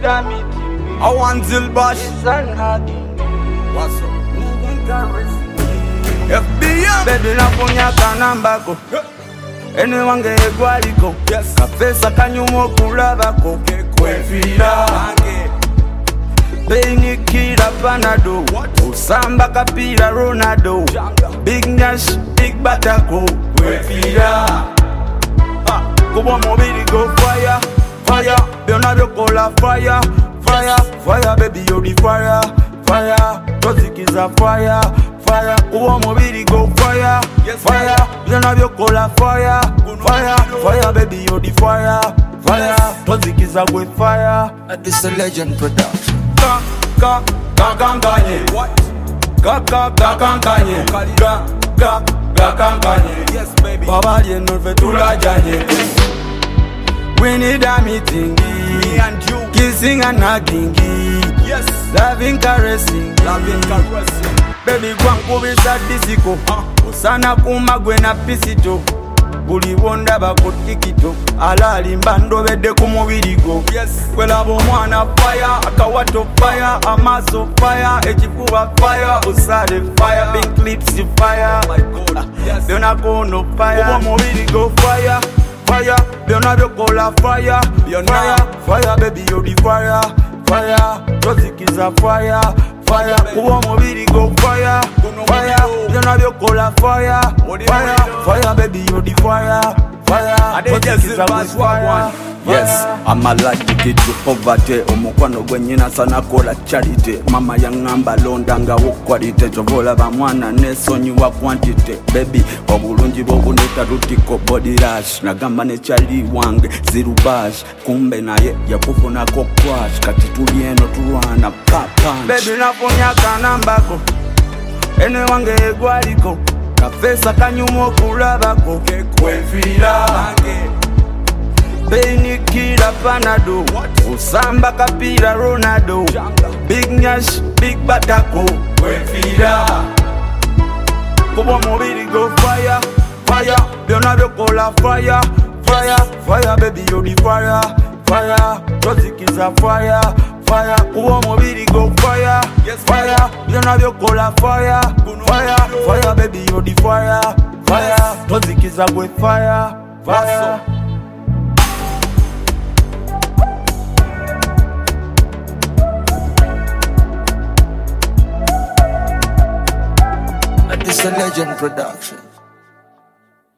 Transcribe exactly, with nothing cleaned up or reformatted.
need a meeting. I want Zilbash. It's nothing. What's up? F B I. Baby nafunya kanambako. Anyone get egwaliko. Yes. Kafesa kanyumo kulabako. Kwefira. Benikira Panado. Usamba kapira Ronaldo. Big Nash, big Batako. Kwefira. Kubo mobili go fire, fire. Beyond your cola fire, fire, fire. Baby you the fire, fire. Music is a fire, fire. Kubo mobili go fire, fire. Beyond your cola fire, fire, fire. Baby you the fire, fire. Music is a good fire. This a legend production. Ka ka ka kankanye. What? Ka ka ka kankanye. Ka ka ka kankanye. Yes, baby. Baba ye no fe tulajanye. We need a meeting, Me and you. kissing and hugging, Yes. loving, caressing, Loving, caressing. baby kwangu bisa disiko, osana kumagwe na pisito, buli bonda bakotikito, alali mbando bede kumubirigo. Yes. Kwelabo mwana fire, akawato fire, amaso fire, echifuba fire, usade fire, big clips fire. My God. Yes. Beyond go no fire, kubo mobili go fire, fire. Beyond your cola fire, Beyond fire, fire. Baby you the fire, fire. Music is a fire, fire. Kubo mobili go fire, fire. Beyond your cola fire, fire, fire. Baby you the fire, fire. Music is a good fire. Yes, I'm a like to get to poverty. Omukwano gwenyina sana kola charity. Mama yangamba londanga wokwalite. Chovola bamwana nesonyiwa quantity. Baby, obulungi bwobuneta lutiko body rush. Nagamba ne chali wange zirubash. Kumbe naye yakufunako crash. Kati tuli eno tulwana papanch. Baby nafunya kanambako. Ene wange egwaliko. Kafesa kanyumo kulabako. Kwefira. Benikira Panado. Usamba kapira Ronaldo. Big Nash, big Batako. Kwefira. Kubo mobili go fire, fire. Beyond your cola fire, fire, fire. Baby you the fire, fire. Music is a fire, fire. Kubo mobili go fire, fire. Beyond your cola fire, fire, fire. Baby you the fire, fire. Music is a good fire, fire. This a legend production.